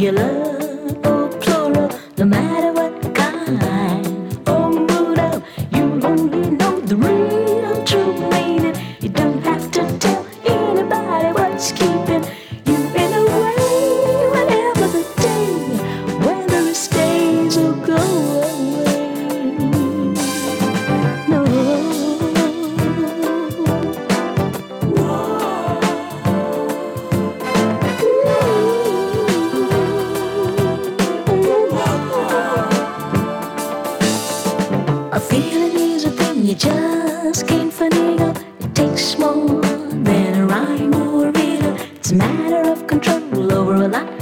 singular or plural, no matter what kind or mood of, you only know the real true meaning. You don't have to tell anybody what's keeping you in a way, whatever the day, whether it stays or go away. No. A feeling is a thing you just can't finagle. It takes more than a rhyme or a riddle. It's a matter of control over a life